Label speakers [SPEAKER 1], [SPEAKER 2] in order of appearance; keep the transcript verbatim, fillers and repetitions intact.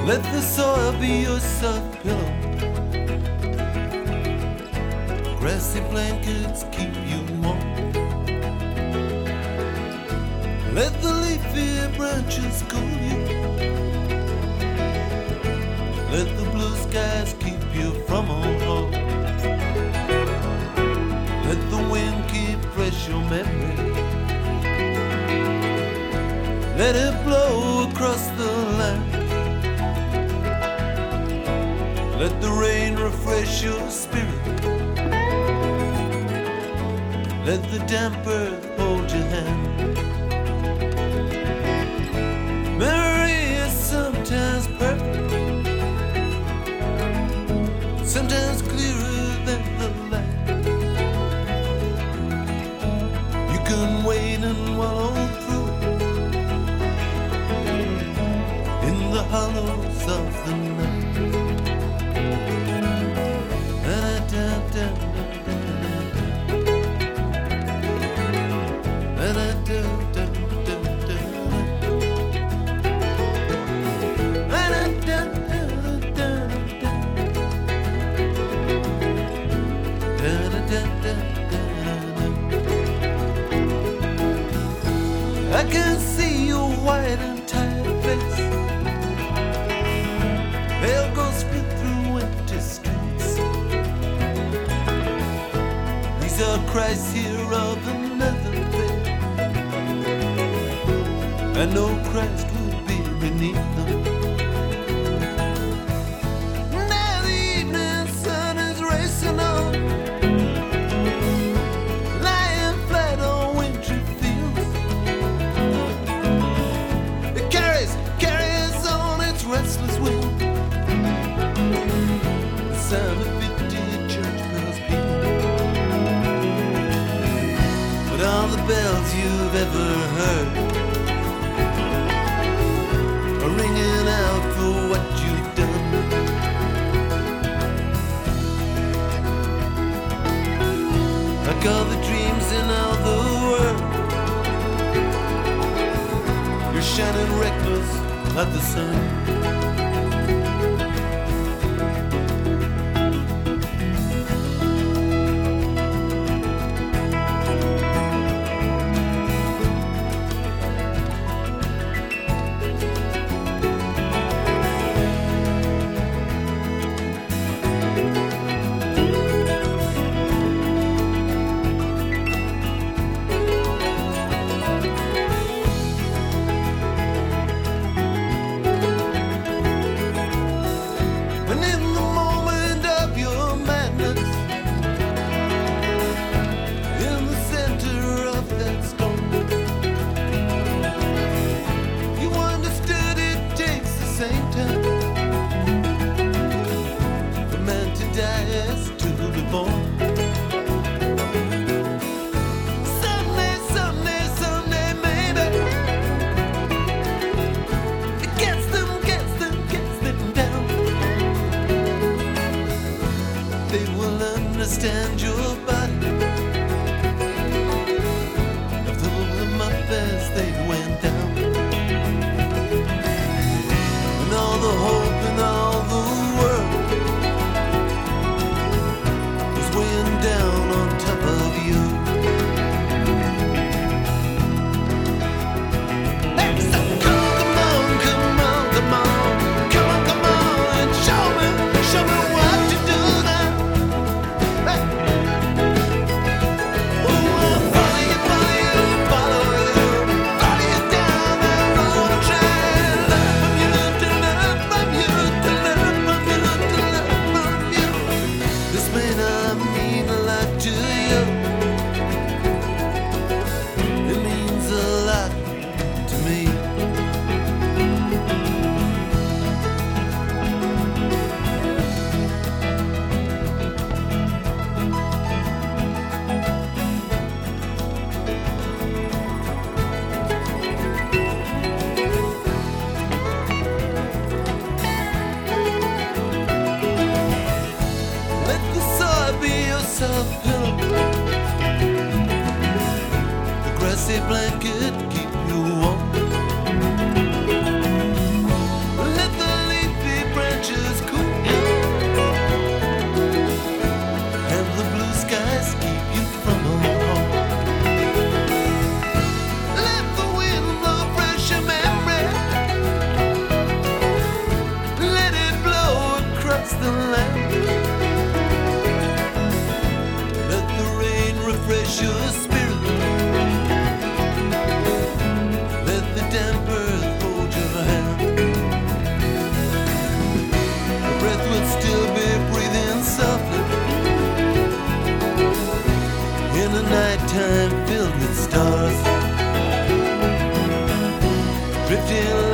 [SPEAKER 1] Let the soil be your soft pillow. Grassy blankets keep you warm. Let the leafy branches cool you. Let the blue skies keep you from all harm. Let the wind keep fresh your memory. Let it blow across the land. Let the rain refresh your spirit. Let the damp earth hold your hand. Memory is sometimes perfect, sometimes clearer than the light. You can wait and wallow through it in the hollows of the night. I can see your white and tired face. Pale ghosts split through empty streets. These are cries here of another faith. I know Christ will be beneath them. Now the evening sun is racing on, lying flat on wintry fields. It carries, carries on its restless wind. The sound of fifty church bells peal. But all the bells you've ever heard are ringing out for what you've done. Like all the dreams in all the world, you're shining reckless like the sun. Understand your body. Of the month as they went down, and all the hope in all the world was weighing down on top of you. Hey, so come on, come on, come on, come on, come on, and show me, show me what you do now. Hey. drifting